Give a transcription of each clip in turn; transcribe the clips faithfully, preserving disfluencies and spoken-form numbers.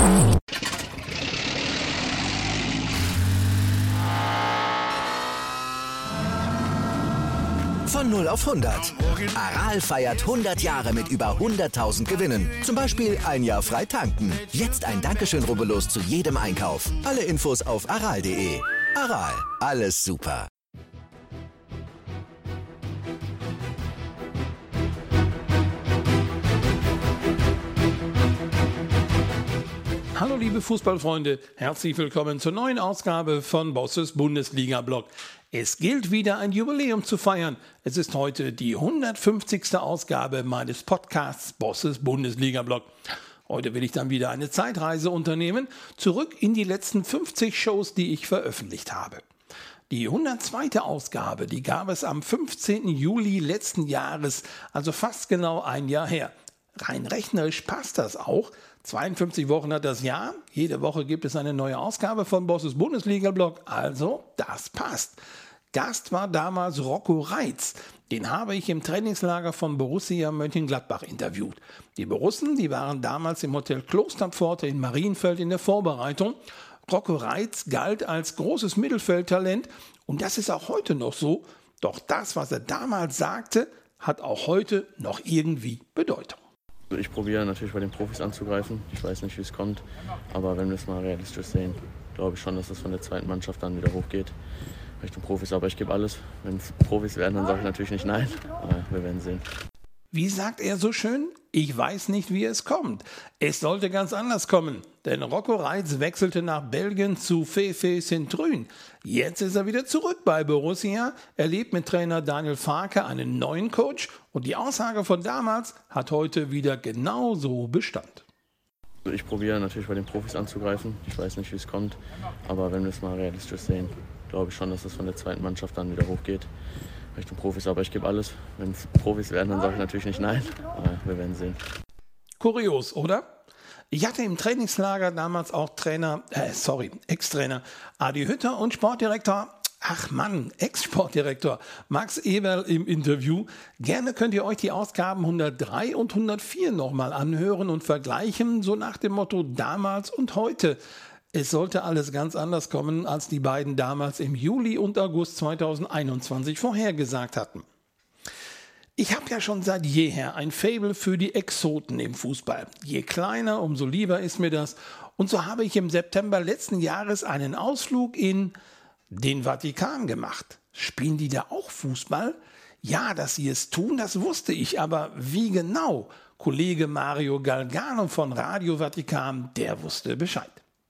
Von null auf hundert. Aral feiert hundert Jahre mit über hunderttausend Gewinnen. Zum Beispiel ein Jahr frei tanken. Jetzt ein Dankeschön, rubbellos zu jedem Einkauf. Alle Infos auf aral punkt de. Aral, alles super. Hallo liebe Fußballfreunde, herzlich willkommen zur neuen Ausgabe von Bosses Bundesliga-Blog. Es gilt wieder ein Jubiläum zu feiern. Es ist heute die hundertfünfzigste Ausgabe meines Podcasts Bosses Bundesliga-Blog. Heute will ich dann wieder eine Zeitreise unternehmen, zurück in die letzten fünfzig Shows, die ich veröffentlicht habe. Die hundertzweite Ausgabe, die gab es am fünfzehnten Juli letzten Jahres, also fast genau ein Jahr her. Rein rechnerisch passt das auch. zweiundfünfzig Wochen hat das Jahr. Jede Woche gibt es eine neue Ausgabe von Bosses Bundesliga-Blog. Also, das passt. Gast war damals Rocco Reitz. Den habe ich im Trainingslager von Borussia Mönchengladbach interviewt. Die Borussen, die waren damals im Hotel Klosterpforte in Marienfeld in der Vorbereitung. Rocco Reitz galt als großes Mittelfeldtalent und das ist auch heute noch so. Doch das, was er damals sagte, hat auch heute noch irgendwie Bedeutung. Ich probiere natürlich bei den Profis anzugreifen. Ich weiß nicht, wie es kommt. Aber wenn wir es mal realistisch sehen, glaube ich schon, dass es von der zweiten Mannschaft dann wieder hochgeht. Richtung Profis. Aber ich gebe alles. Wenn es Profis werden, dann sage ich natürlich nicht nein. Aber wir werden sehen. Wie sagt er so schön? Ich weiß nicht, wie es kommt. Es sollte ganz anders kommen. Denn Rocco Reitz wechselte nach Belgien zu Veve Sint-Truiden. Jetzt ist er wieder zurück bei Borussia. Er lebt mit Trainer Daniel Farke einen neuen Coach. Und die Aussage von damals hat heute wieder genauso Bestand. Ich probiere natürlich bei den Profis anzugreifen. Ich weiß nicht, wie es kommt. Aber wenn wir es mal realistisch sehen, glaube ich schon, dass es von der zweiten Mannschaft dann wieder hochgeht. Richtung Profis, aber ich gebe alles. Wenn es Profis werden, dann sage ich natürlich nicht nein. Aber wir werden sehen. Kurios, oder? Ich hatte im Trainingslager damals auch Trainer, äh, sorry, Ex-Trainer Adi Hütter und Sportdirektor, ach Mann, Ex-Sportdirektor Max Eberl im Interview. Gerne könnt ihr euch die Ausgaben hundertdrei und hundertvier nochmal anhören und vergleichen, so nach dem Motto damals und heute. Es sollte alles ganz anders kommen, als die beiden damals im Juli und August zweitausendeinundzwanzig vorhergesagt hatten. Ich habe ja schon seit jeher ein Faible für die Exoten im Fußball. Je kleiner, umso lieber ist mir das. Und so habe ich im September letzten Jahres einen Ausflug in den Vatikan gemacht. Spielen die da auch Fußball? Ja, dass sie es tun, das wusste ich. Aber wie genau? Kollege Mario Galgano von Radio Vatikan, der wusste Bescheid.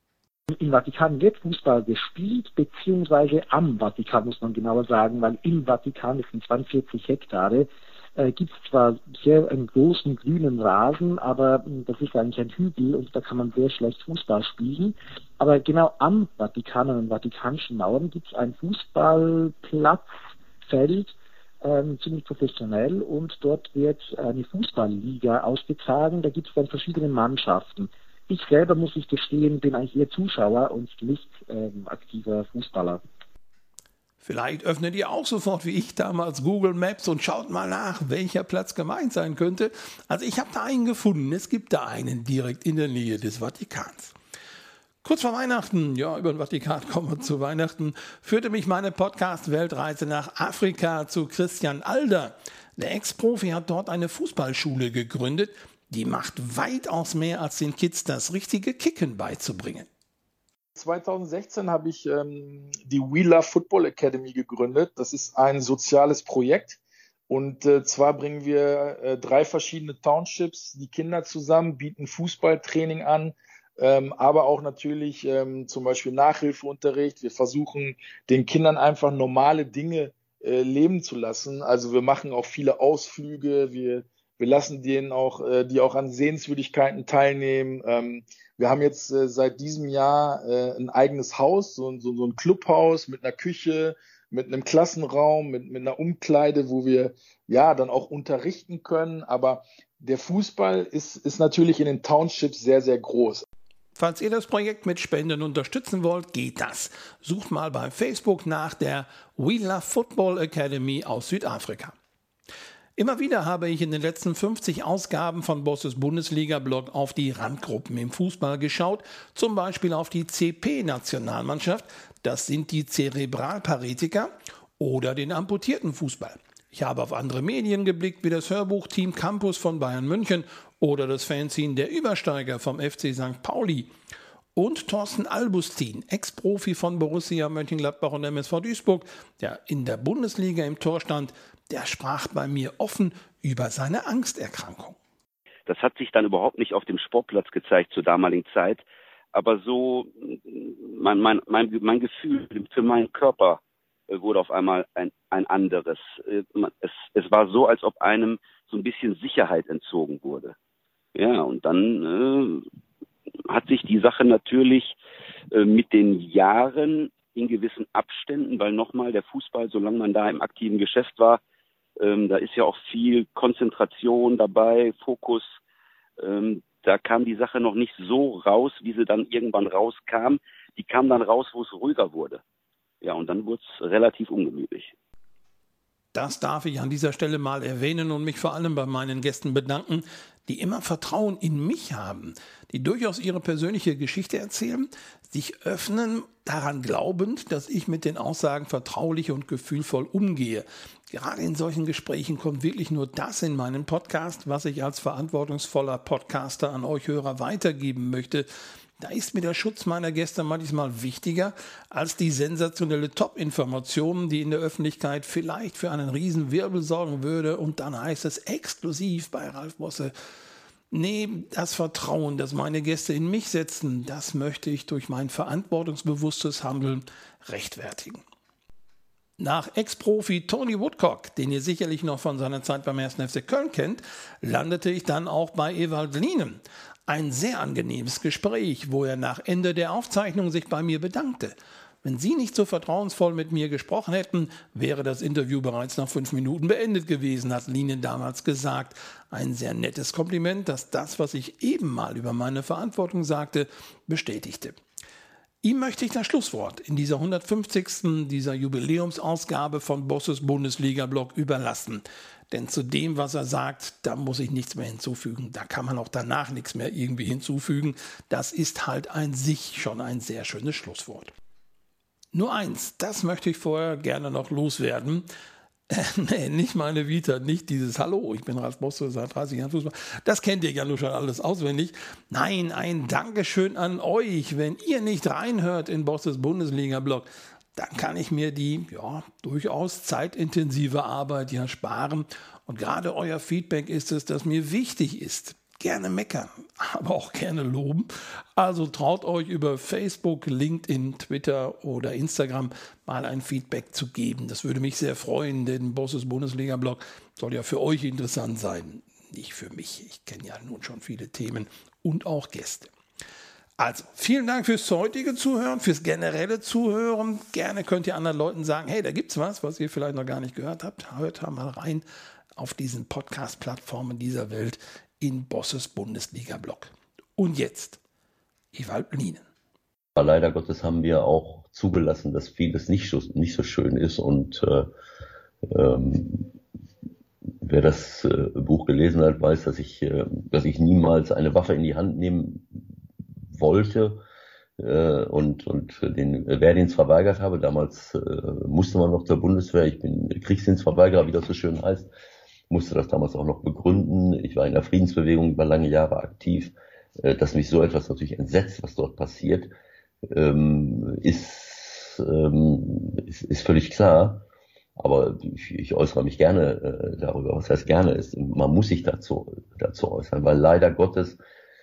Im Vatikan wird Fußball gespielt, beziehungsweise am Vatikan muss man genauer sagen, weil im Vatikan, das sind zweiundvierzig Hektare, äh, gibt es zwar sehr einen großen grünen Rasen, aber äh, das ist eigentlich ein Hügel und da kann man sehr schlecht Fußball spielen. Aber genau am Vatikan, an den vatikanischen Mauern, gibt es ein Fußballplatz, Feld, ähm, ziemlich professionell und dort wird eine Fußballliga ausgetragen. Da gibt es dann verschiedene Mannschaften. Ich selber, muss ich gestehen, bin eigentlich eher Zuschauer und nicht ähm, aktiver Fußballer. Vielleicht öffnet ihr auch sofort wie ich damals Google Maps und schaut mal nach, welcher Platz gemeint sein könnte. Also ich habe da einen gefunden. Es gibt da einen direkt in der Nähe des Vatikans. Kurz vor Weihnachten, ja, über den Vatikan kommen wir zu Weihnachten, führte mich meine Podcast-Weltreise nach Afrika zu Christian Alder. Der Ex-Profi hat dort eine Fußballschule gegründet. Die macht weitaus mehr als den Kids das richtige Kicken beizubringen. zweitausendsechzehn habe ich ähm, die We Love Football Academy gegründet. Das ist ein soziales Projekt. Und äh, zwar bringen wir äh, drei verschiedene Townships, die Kinder zusammen, bieten Fußballtraining an, ähm, aber auch natürlich ähm, zum Beispiel Nachhilfeunterricht. Wir versuchen den Kindern einfach normale Dinge äh, leben zu lassen. Also wir machen auch viele Ausflüge, wir Wir lassen denen auch, äh, die auch an Sehenswürdigkeiten teilnehmen. Ähm, wir haben jetzt äh, seit diesem Jahr äh, ein eigenes Haus, so, so, so ein Clubhaus mit einer Küche, mit einem Klassenraum, mit, mit einer Umkleide, wo wir ja dann auch unterrichten können. Aber der Fußball ist, ist natürlich in den Townships sehr, sehr groß. Falls ihr das Projekt mit Spenden unterstützen wollt, geht das. Sucht mal bei Facebook nach der We Love Football Academy aus Südafrika. Immer wieder habe ich in den letzten fünfzig Ausgaben von Bosses Bundesliga-Blog auf die Randgruppen im Fußball geschaut, zum Beispiel auf die C P-Nationalmannschaft, das sind die Zerebralparetiker, oder den amputierten Fußball. Ich habe auf andere Medien geblickt, wie das Hörbuch-Team Campus von Bayern München oder das Fanzine Der Übersteiger vom F C Sankt Pauli. Und Thorsten Albustin, Ex-Profi von Borussia Mönchengladbach und M S V Duisburg, der in der Bundesliga im Tor stand, der sprach bei mir offen über seine Angsterkrankung. Das hat sich dann überhaupt nicht auf dem Sportplatz gezeigt zur damaligen Zeit, aber so mein, mein, mein, mein Gefühl für meinen Körper wurde auf einmal ein, ein anderes. Es, es war so, als ob einem so ein bisschen Sicherheit entzogen wurde. Ja, und dann äh, hat sich die Sache natürlich äh, mit den Jahren in gewissen Abständen, weil nochmal der Fußball, solange man da im aktiven Geschäft war, ähm, da ist ja auch viel Konzentration dabei, Fokus. Ähm, da kam die Sache noch nicht so raus, wie sie dann irgendwann rauskam. Die kam dann raus, wo es ruhiger wurde. Ja, und dann wurde es relativ ungemütlich. Das darf ich an dieser Stelle mal erwähnen und mich vor allem bei meinen Gästen bedanken, die immer Vertrauen in mich haben, die durchaus ihre persönliche Geschichte erzählen, sich öffnen, daran glaubend, dass ich mit den Aussagen vertraulich und gefühlvoll umgehe. Gerade in solchen Gesprächen kommt wirklich nur das in meinen Podcast, was ich als verantwortungsvoller Podcaster an euch Hörer weitergeben möchte. Da ist mir der Schutz meiner Gäste manchmal wichtiger als die sensationelle Top-Information, die in der Öffentlichkeit vielleicht für einen Riesenwirbel sorgen würde. Und dann heißt es exklusiv bei Ralf Bosse: Nee, das Vertrauen, das meine Gäste in mich setzen, das möchte ich durch mein verantwortungsbewusstes Handeln rechtfertigen. Nach Ex-Profi Tony Woodcock, den ihr sicherlich noch von seiner Zeit beim ersten F C Köln kennt, landete ich dann auch bei Ewald Lienen. Ein sehr angenehmes Gespräch, wo er nach Ende der Aufzeichnung sich bei mir bedankte. Wenn Sie nicht so vertrauensvoll mit mir gesprochen hätten, wäre das Interview bereits nach fünf Minuten beendet gewesen, hat Lienen damals gesagt. Ein sehr nettes Kompliment, das das, was ich eben mal über meine Verantwortung sagte, bestätigte. Ihm möchte ich das Schlusswort in dieser hundertfünfzigsten dieser Jubiläumsausgabe von Bosses Bundesliga-Blog überlassen. Denn zu dem, was er sagt, da muss ich nichts mehr hinzufügen. Da kann man auch danach nichts mehr irgendwie hinzufügen. Das ist halt an sich schon ein sehr schönes Schlusswort. Nur eins, das möchte ich vorher gerne noch loswerden. Äh, nee, nicht meine Vita, nicht dieses Hallo, ich bin Ralf Bosse, seit dreißig Jahren Fußball. Das kennt ihr ja nur schon alles auswendig. Nein, ein Dankeschön an euch. Wenn ihr nicht reinhört in Bosses Bundesliga-Blog, dann kann ich mir die ja durchaus zeitintensive Arbeit ja sparen. Und gerade euer Feedback ist es, das mir wichtig ist. Gerne meckern, aber auch gerne loben. Also traut euch über Facebook, LinkedIn, Twitter oder Instagram mal ein Feedback zu geben. Das würde mich sehr freuen, denn Bosses Bundesliga-Blog soll ja für euch interessant sein. Nicht für mich. Ich kenne ja nun schon viele Themen und auch Gäste. Also, vielen Dank fürs heutige Zuhören, fürs generelle Zuhören. Gerne könnt ihr anderen Leuten sagen, hey, da gibt's was, was ihr vielleicht noch gar nicht gehört habt. Hört mal rein auf diesen Podcast-Plattformen dieser Welt in Bosses Bundesliga-Blog. Und jetzt, Ewald Lienen. Leider Gottes haben wir auch zugelassen, dass vieles nicht so, nicht so schön ist. Und äh, ähm, wer das äh, Buch gelesen hat, weiß, dass ich, äh, dass ich niemals eine Waffe in die Hand nehmen wollte äh, und, und den Wehrdienst verweigert habe. Damals äh, musste man noch zur Bundeswehr. Ich bin Kriegsdienstverweigerer, wie das so schön heißt. Musste das damals auch noch begründen. Ich war in der Friedensbewegung über lange Jahre aktiv. Äh, dass mich so etwas natürlich entsetzt, was dort passiert, ähm, ist, ähm, ist, ist völlig klar. Aber ich, ich äußere mich gerne äh, darüber. Was heißt gerne ist, man muss sich dazu, dazu äußern, weil leider Gottes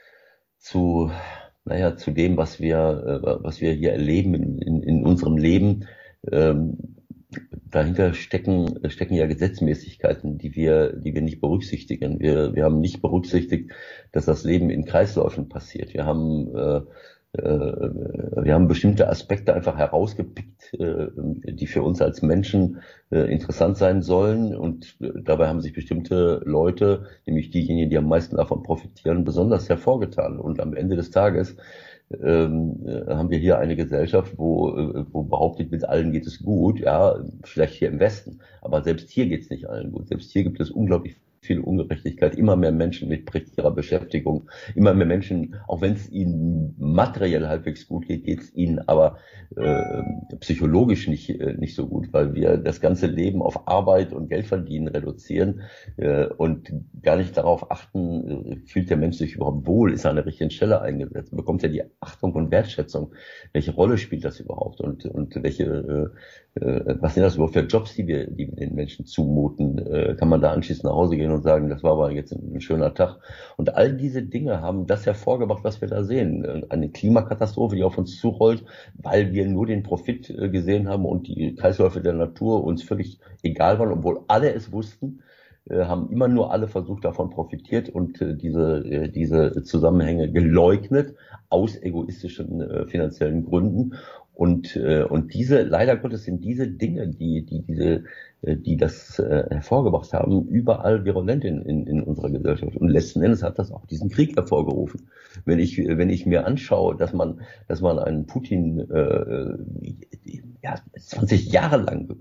zu naja, zu dem, was wir, äh, was wir hier erleben in, in, in unserem Leben, ähm, dahinter stecken, stecken ja Gesetzmäßigkeiten, die wir, die wir nicht berücksichtigen. Wir, wir haben nicht berücksichtigt, dass das Leben in Kreisläufen passiert. Wir haben, äh, äh, wir haben bestimmte Aspekte einfach herausgepickt, äh, die für uns als Menschen äh, interessant sein sollen. Und dabei haben sich bestimmte Leute, nämlich diejenigen, die am meisten davon profitieren, besonders hervorgetan. Und am Ende des Tages ähm, haben wir hier eine Gesellschaft, wo, wo behauptet, mit allen geht es gut, ja, vielleicht hier im Westen, aber selbst hier geht es nicht allen gut. Selbst hier gibt es unglaublich viel Ungerechtigkeit, immer mehr Menschen mit prekärer Beschäftigung, immer mehr Menschen, auch wenn es ihnen materiell halbwegs gut geht, geht es ihnen aber äh, psychologisch nicht äh, nicht so gut, weil wir das ganze Leben auf Arbeit und Geld verdienen reduzieren äh, und gar nicht darauf achten, äh, fühlt der Mensch sich überhaupt wohl, ist er an der richtigen Stelle eingesetzt, bekommt er die Achtung und Wertschätzung, welche Rolle spielt das überhaupt und und welche äh, äh, was sind das überhaupt für Jobs, die wir die wir den Menschen zumuten, äh, kann man da anschließend nach Hause gehen und sagen, das war aber jetzt ein schöner Tag. Und all diese Dinge haben das hervorgebracht, was wir da sehen. Eine Klimakatastrophe, die auf uns zurollt, weil wir nur den Profit gesehen haben und die Kreisläufe der Natur uns völlig egal waren, obwohl alle es wussten, haben immer nur alle versucht, davon profitiert und diese, diese Zusammenhänge geleugnet, aus egoistischen finanziellen Gründen. Und, und diese, leider Gottes, sind diese Dinge, die, die, diese, die das äh, hervorgebracht haben, überall virulent in, in, in unserer Gesellschaft. Und letzten Endes hat das auch diesen Krieg hervorgerufen. Wenn ich, wenn ich mir anschaue, dass man, dass man einen Putin äh, ja, zwanzig Jahre lang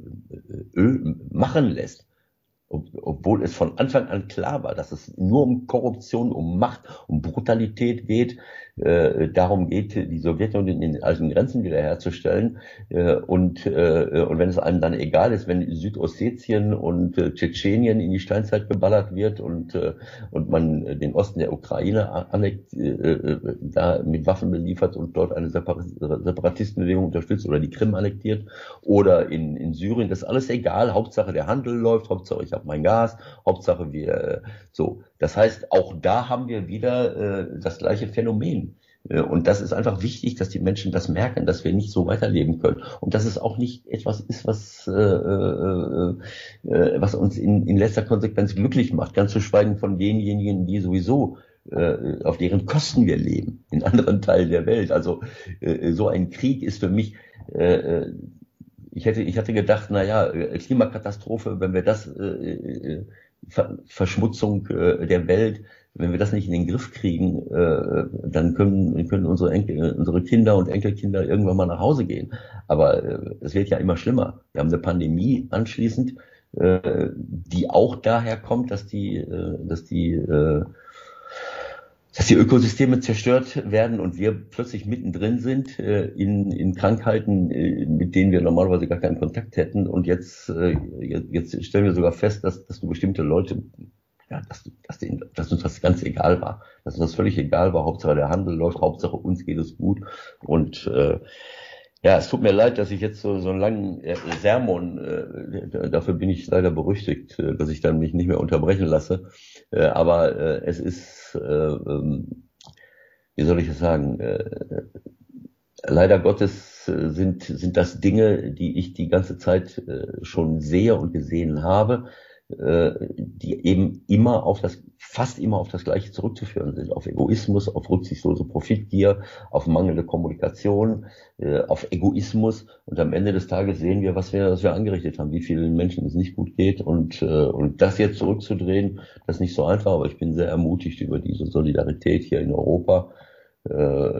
Öl machen lässt, obwohl es von Anfang an klar war, dass es nur um Korruption, um Macht, um Brutalität geht, äh, darum geht, die Sowjetunion in den alten Grenzen wiederherzustellen. Äh, und, äh, und wenn es einem dann egal ist, wenn Südossetien und äh, Tschetschenien in die Steinzeit geballert wird und, äh, und man den Osten der Ukraine annekt, äh, da mit Waffen beliefert und dort eine Separatistenbewegung unterstützt oder die Krim annektiert oder in, in Syrien, das ist alles egal. Hauptsache der Handel läuft, Hauptsache ich habe mein Gas, Hauptsache wir so. Das heißt, auch da haben wir wieder äh, das gleiche Phänomen. Äh, und das ist einfach wichtig, dass die Menschen das merken, dass wir nicht so weiterleben können. Und dass es auch nicht etwas ist, was, äh, äh, äh, was uns in, in letzter Konsequenz glücklich macht. Ganz zu schweigen von denjenigen, die sowieso äh, auf deren Kosten wir leben, in anderen Teilen der Welt. Also äh, so ein Krieg ist für mich äh, Ich hätte, ich hatte gedacht, na ja, Klimakatastrophe, wenn wir das, äh, Ver, Verschmutzung äh, der Welt, wenn wir das nicht in den Griff kriegen, äh, dann können, können unsere Enkel, unsere Kinder und Enkelkinder irgendwann mal nach Hause gehen. Aber äh, es wird ja immer schlimmer. Wir haben eine Pandemie anschließend, äh, die auch daher kommt, dass die, äh, dass die, äh, dass die Ökosysteme zerstört werden und wir plötzlich mittendrin sind äh, in, in Krankheiten, äh, mit denen wir normalerweise gar keinen Kontakt hätten. Und jetzt, äh, jetzt stellen wir sogar fest, dass, dass du bestimmte Leute, ja, dass, dass, denen, dass uns das ganz egal war, dass uns das völlig egal war. Hauptsache der Handel läuft, Hauptsache uns geht es gut. Und äh, ja, es tut mir leid, dass ich jetzt so, so einen langen äh, Sermon, äh, dafür bin ich leider berüchtigt, äh, dass ich dann mich nicht mehr unterbrechen lasse. Äh, aber äh, es ist, äh, ähm, wie soll ich es sagen, äh, leider Gottes äh, sind, sind das Dinge, die ich die ganze Zeit äh, schon sehe und gesehen habe, äh, die eben immer auf das, fast immer auf das Gleiche zurückzuführen sind, auf Egoismus, auf rücksichtslose Profitgier, auf mangelnde Kommunikation, äh, auf Egoismus. Und am Ende des Tages sehen wir, was wir, was wir angerichtet haben, wie vielen Menschen es nicht gut geht. Und, äh, und das jetzt zurückzudrehen, das ist nicht so einfach, aber ich bin sehr ermutigt über diese Solidarität hier in Europa. Äh,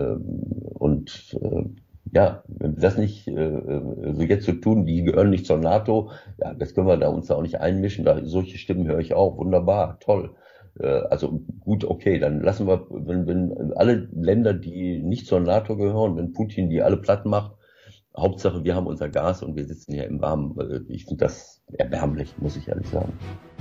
und äh, ja, wenn wir das nicht äh, so jetzt so tun, die gehören nicht zur NATO, ja, das können wir da uns da auch nicht einmischen. Da, solche Stimmen höre ich auch, wunderbar, toll. Äh, also gut, okay, dann lassen wir, wenn, wenn alle Länder, die nicht zur NATO gehören, wenn Putin die alle platt macht, Hauptsache wir haben unser Gas und wir sitzen hier im Warmen. Ich finde das erbärmlich, muss ich ehrlich sagen.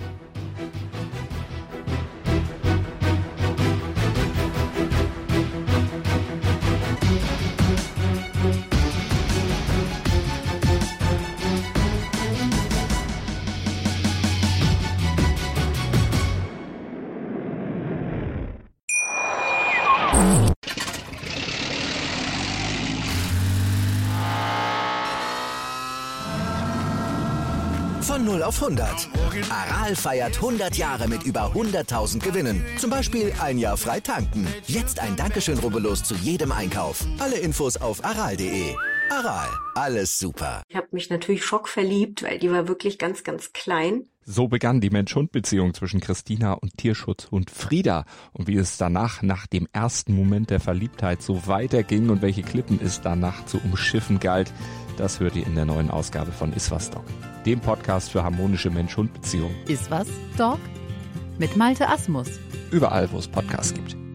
Von null auf hundert. Aral feiert hundert Jahre mit über hunderttausend Gewinnen. Zum Beispiel ein Jahr frei tanken. Jetzt ein Dankeschön, rubbellos zu jedem Einkauf. Alle Infos auf aral punkt de. Aral, alles super. Ich habe mich natürlich schockverliebt, weil die war wirklich ganz, ganz klein. So begann die Mensch-Hund-Beziehung zwischen Christina und Tierschutzhund Frieda. Und wie es danach, nach dem ersten Moment der Verliebtheit, so weiterging und welche Klippen es danach zu umschiffen galt, das hört ihr in der neuen Ausgabe von Iswas Dog, dem Podcast für harmonische Mensch-Hund-Beziehungen. Iswas Dog? Mit Malte Asmus. Überall, wo es Podcasts gibt.